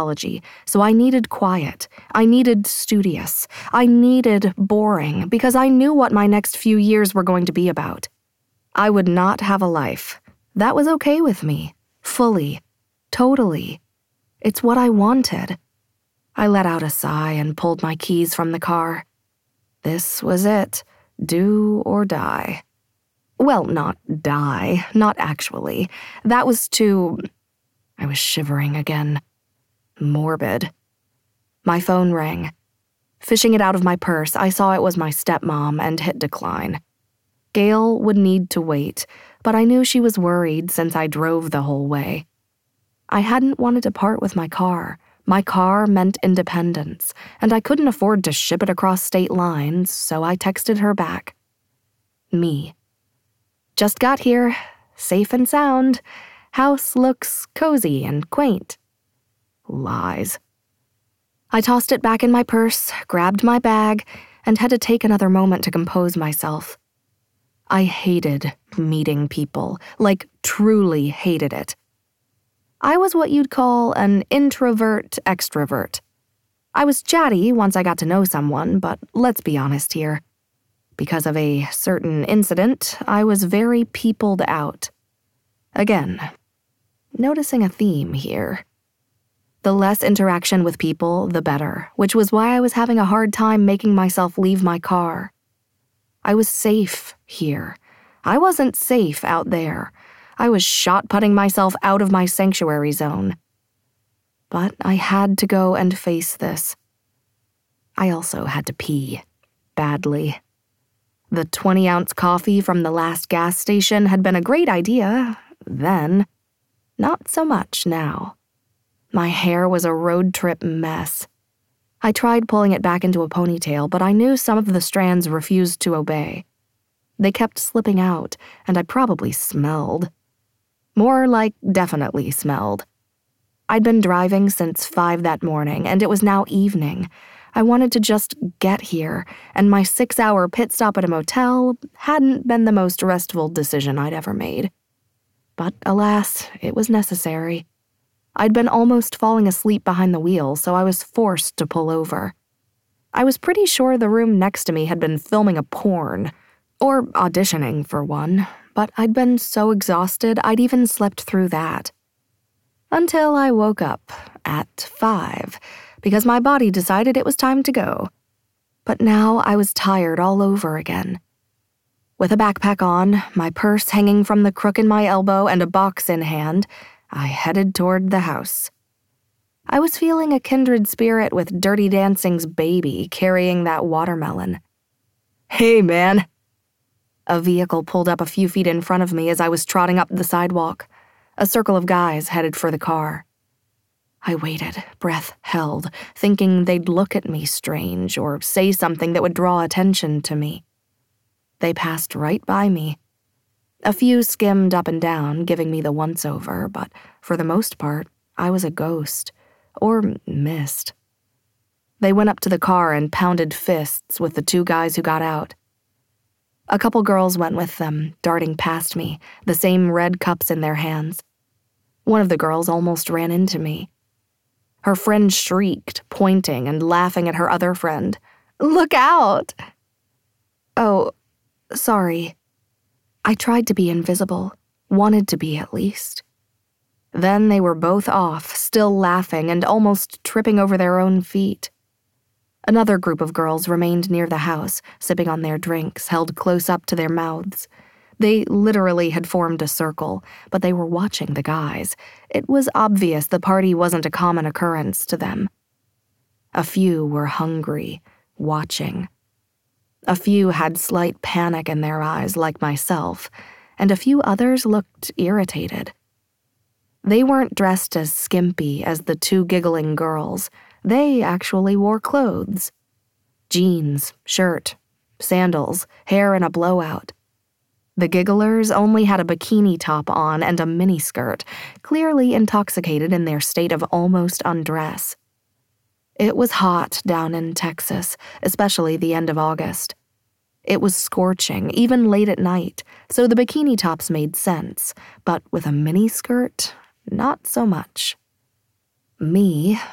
so I needed quiet. I needed studious. I needed boring, because I knew what my next few years were going to be about. I would not have a life. That was okay with me. Fully. Totally. It's what I wanted. I let out a sigh and pulled my keys from the car. This was it. Do or die. Well, not die. Not actually. That was too... I was shivering again. Morbid. My phone rang. Fishing it out of my purse, I saw it was my stepmom and hit decline. Gail would need to wait, but I knew she was worried since I drove the whole way. I hadn't wanted to part with my car. My car meant independence, and I couldn't afford to ship it across state lines, so I texted her back. Me. Just got here, safe and sound. House looks cozy and quaint. Lies. I tossed it back in my purse, grabbed my bag, and had to take another moment to compose myself. I hated meeting people, like truly hated it. I was what you'd call an introvert extrovert. I was chatty once I got to know someone, but let's be honest here. Because of a certain incident, I was very peopled out. Again, noticing a theme here. The less interaction with people, the better, which was why I was having a hard time making myself leave my car. I was safe here. I wasn't safe out there. I was shot-putting myself out of my sanctuary zone. But I had to go and face this. I also had to pee. Badly. The 20-ounce coffee from the last gas station had been a great idea, then. Not so much now. My hair was a road trip mess. I tried pulling it back into a ponytail, but I knew some of the strands refused to obey. They kept slipping out, and I probably smelled. More like definitely smelled. I'd been driving since 5 that morning, and it was now evening. I wanted to just get here, and my 6-hour pit stop at a motel hadn't been the most restful decision I'd ever made. But alas, it was necessary. I'd been almost falling asleep behind the wheel, so I was forced to pull over. I was pretty sure the room next to me had been filming a porn, or auditioning for one, but I'd been so exhausted I'd even slept through that. Until I woke up at 5, because my body decided it was time to go. But now I was tired all over again. With a backpack on, my purse hanging from the crook in my elbow, and a box in hand, I headed toward the house. I was feeling a kindred spirit with Dirty Dancing's baby carrying that watermelon. "Hey, man." A vehicle pulled up a few feet in front of me as I was trotting up the sidewalk. A circle of guys headed for the car. I waited, breath held, thinking they'd look at me strange or say something that would draw attention to me. They passed right by me. A few skimmed up and down, giving me the once-over, but for the most part, I was a ghost, or missed. They went up to the car and pounded fists with the 2 guys who got out. A couple girls went with them, darting past me, the same red cups in their hands. One of the girls almost ran into me. Her friend shrieked, pointing and laughing at her other friend. "Look out!" "Oh, sorry." I tried to be invisible, wanted to be at least. Then they were both off, still laughing and almost tripping over their own feet. Another group of girls remained near the house, sipping on their drinks, held close up to their mouths. They literally had formed a circle, but they were watching the guys. It was obvious the party wasn't a common occurrence to them. A few were hungry, watching. A few had slight panic in their eyes, like myself, and a few others looked irritated. They weren't dressed as skimpy as the 2 giggling girls. They actually wore clothes. Jeans, shirt, sandals, hair in a blowout. The gigglers only had a bikini top on and a miniskirt, clearly intoxicated in their state of almost undress. It was hot down in Texas, especially the end of August. It was scorching, even late at night, so the bikini tops made sense, but with a miniskirt, not so much. Me,